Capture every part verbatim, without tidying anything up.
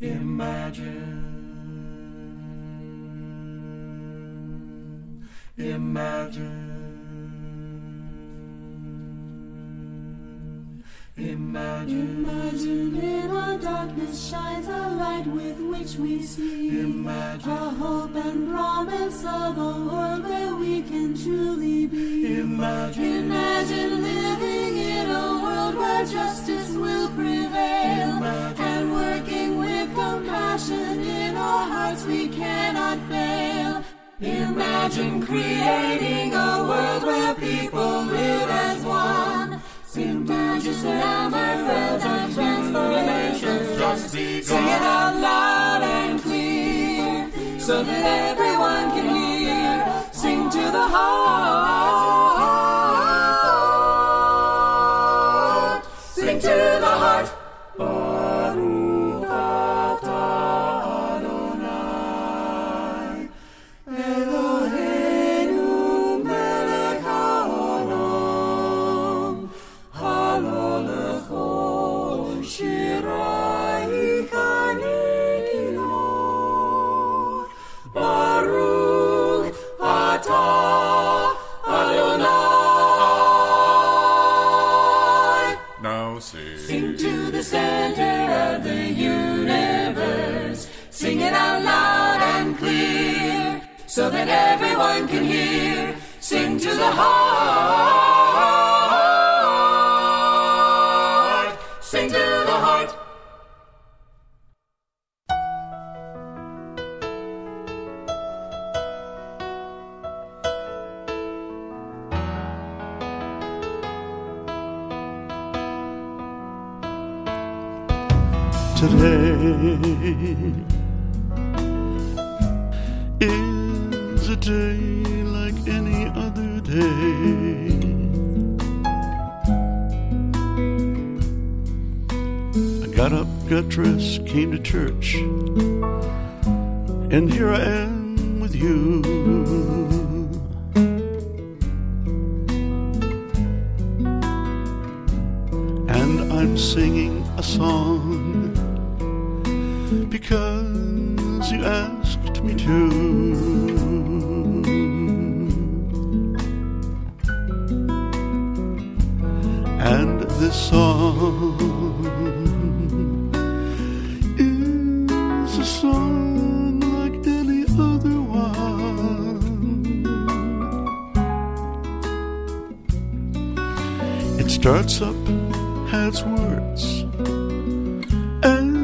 Imagine, imagine, imagine. Imagine in our darkness shines a light with which we see Imagine a hope and promise of a world where we can truly be. Imagine, Imagine living in a world where justice will prevail. Imagine. And working with compassion in our hearts we cannot fail. Imagine creating a world where people live as one. Imagine summer felt and transformations just begun. Sing it out loud and clear, so that everyone can hear. Sing to the heart, sing to the heart. Baruch atah Adonai, Eloheinu melech haolam, halo lecho shirai kanekilot. Baruch atah Adonai. now sing. Sing to the center of the universe. Sing it out loud and clear, so that everyone can hear. Sing to the heart. Sing to the heart. Today is a day like any other day. I got up, got dressed, came to church, and here I am with you. And I'm singing a song because you asked me to. And this song is a song like any other one. It starts up, has words, and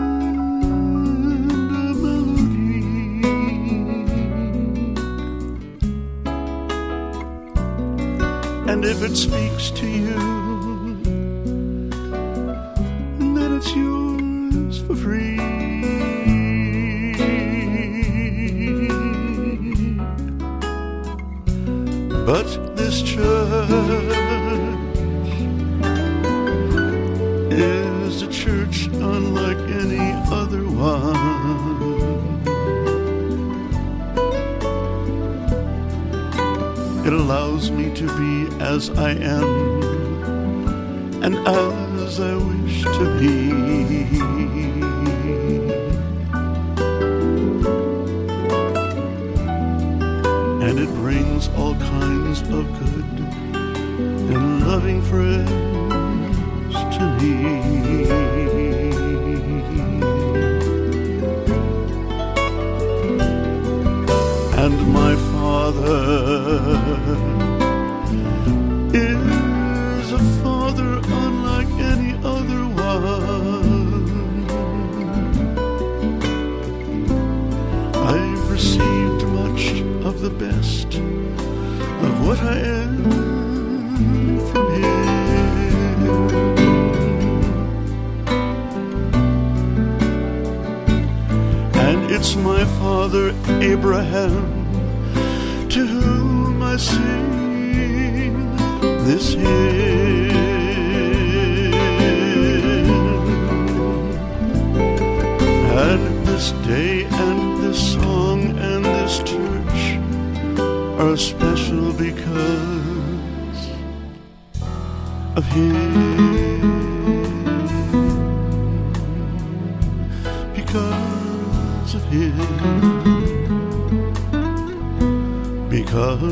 and if it speaks to you, then it's yours for free. But this church is a church unlike any other one. It allows me to be as I am and as I wish to be. And it brings all kinds of good and loving friends to me. And my Father is a Father unlike any other one. I've received much of the best of what I am from Him. And it's my father Abraham to whom I sing this hymn. And this day and this song and this church are special because of Him. Because because of him, because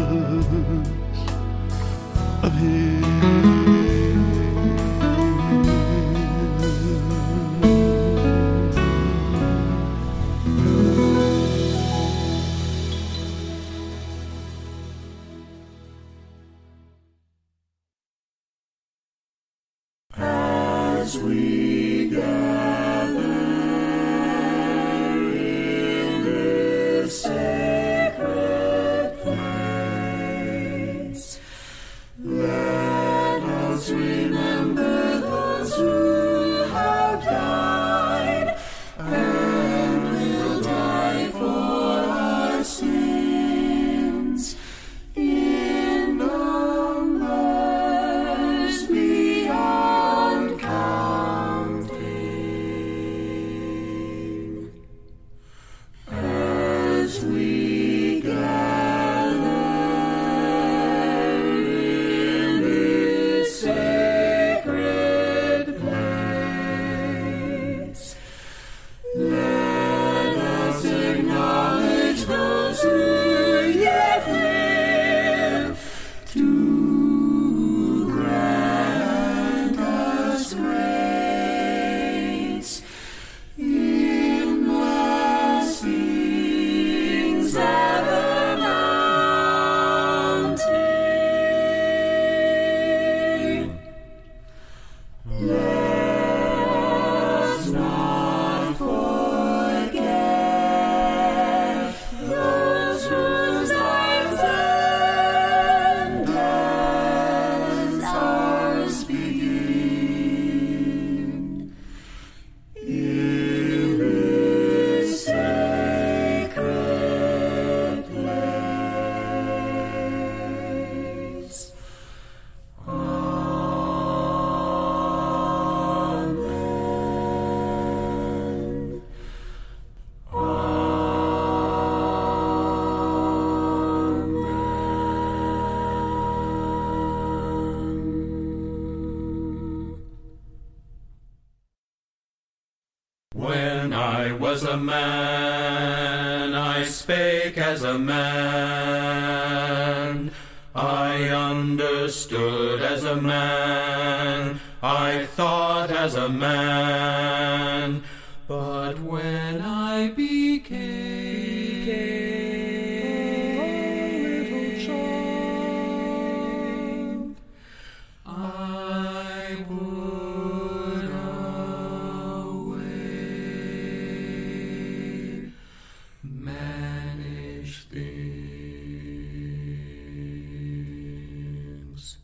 of him. As we gather in this sacred place, let us remember those who have died and will die for our sins in numbers beyond counting. As we gather in this sacred place, let us acknowledge those who yet live to grant us grace in blessings ever mounting. Let us not forget those whose lives end as ours begin in this sacred place. Amen. When I was a man, I spake as a man. I understood as a man. I thought as a man. But when I became a little child, I would away manage things.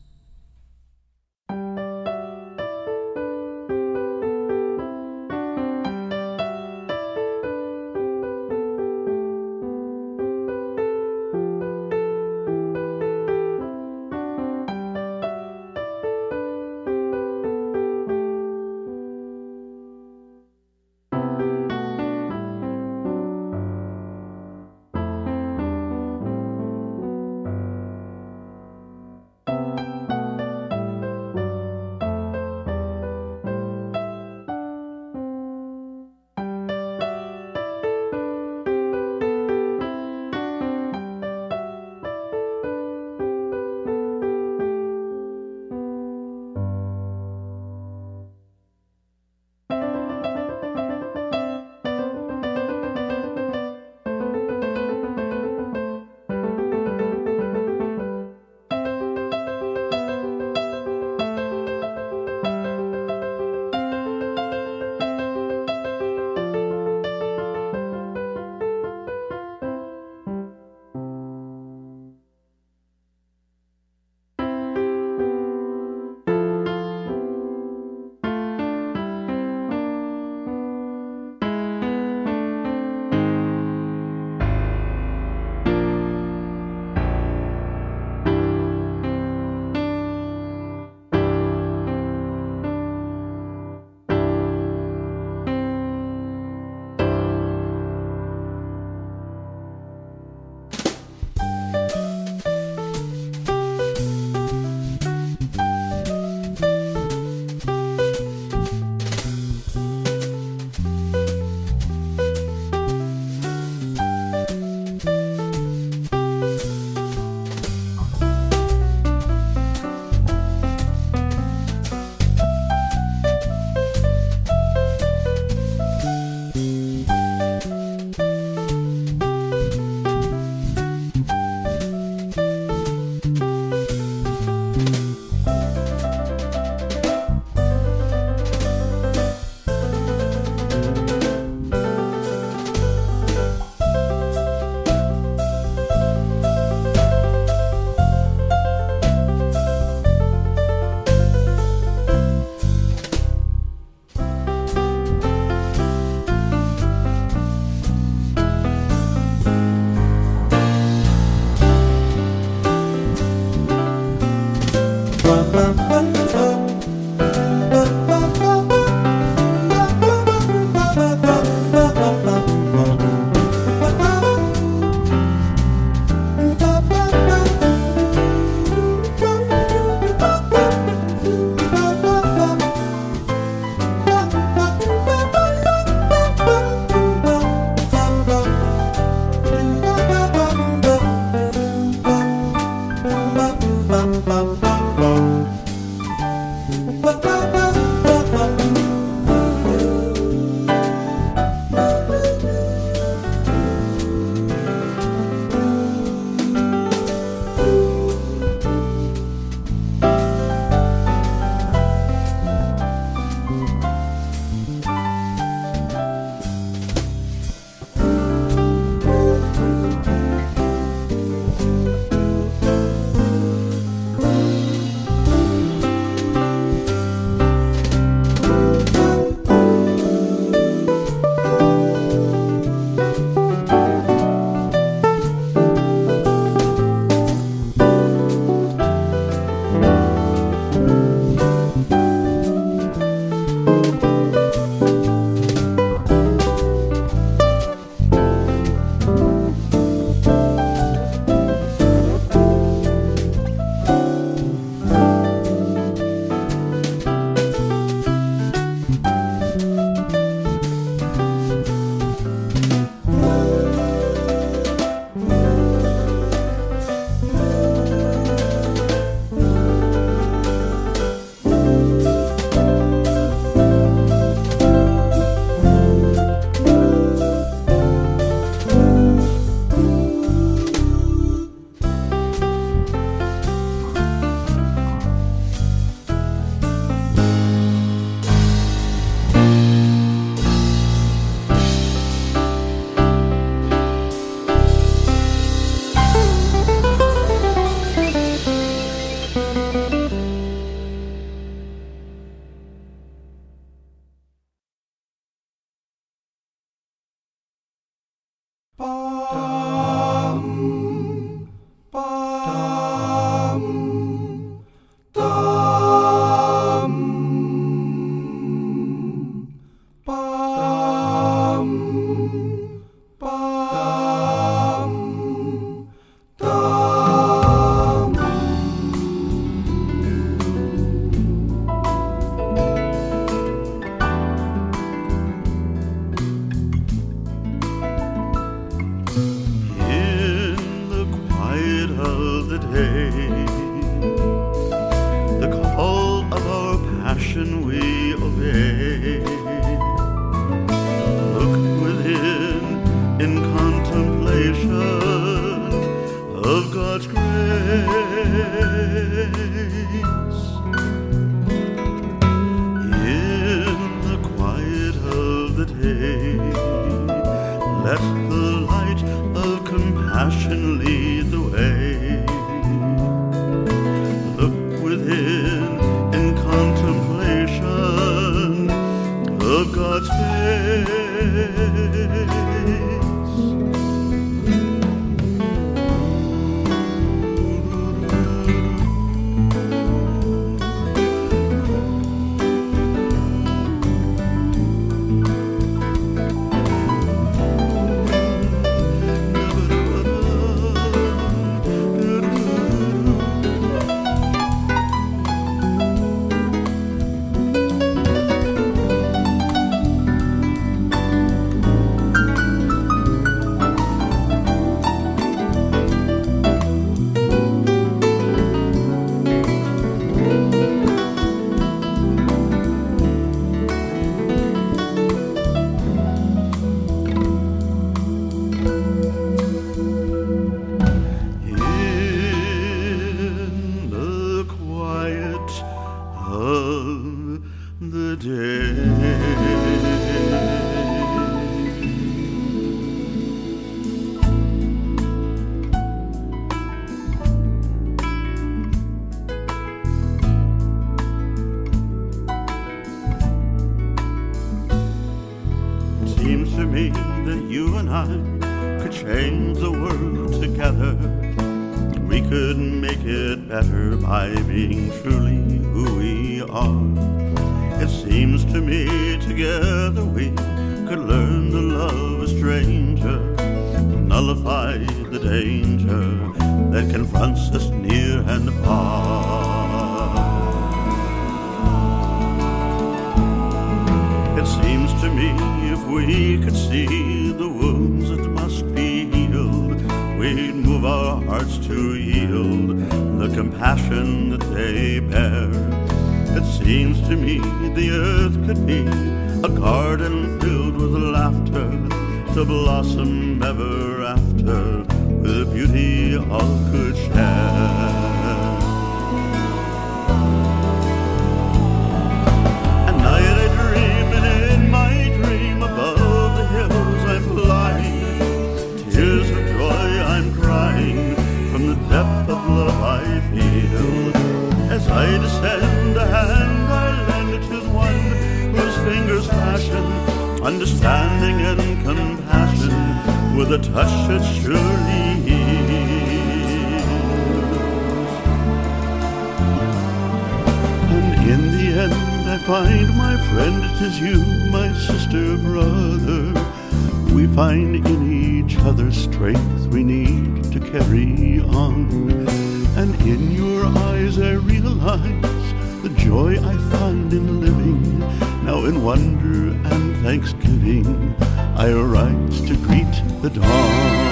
The call of our passion we obey. Look within in contemplation of God's grace. In the quiet of the day, let the light of compassion lead the way. Look within in contemplation of God's face. Of the day. Seems to me that you and I could change the world together. We could make it better by being truly who we are. It seems to me together we could learn to love a stranger, nullify the danger that confronts us near and far. It seems to me if we could see the wounds that must be healed, we'd move our hearts to yield the compassion that they bear. It seems to me the earth could be a garden filled with laughter, to blossom ever after with beauty all could share. At night I dream, and in my dream above the hills I'm flying. Tears of joy I'm crying from the depth of love I feel. As I descend, a hand I lend to one whose fingers fashion understanding and compassion with a touch that surely heals. And in the end I find, my friend, it is you, my sister, brother. We find in each other strength we need to carry on. And in your eyes I realize the joy I find in living. Now in wonder and thanksgiving I arise to greet the dawn.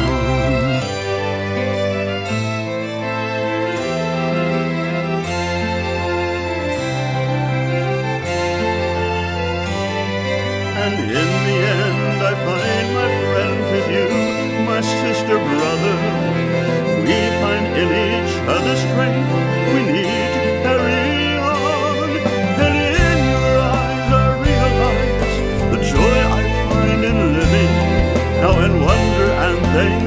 And in the end I find, my friend, 'tis you, my sister, brother. We find in each other strength we need to carry on. And in your eyes I realize the joy I find in living. Now in wonder and thanksgiving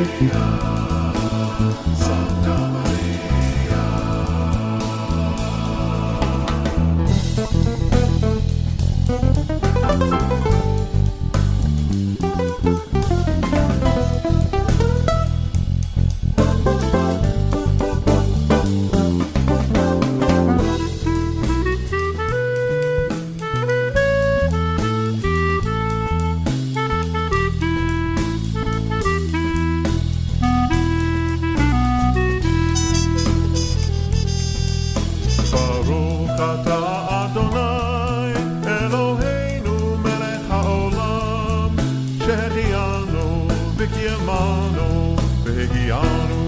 שהחיינו וקיימנו והגיענו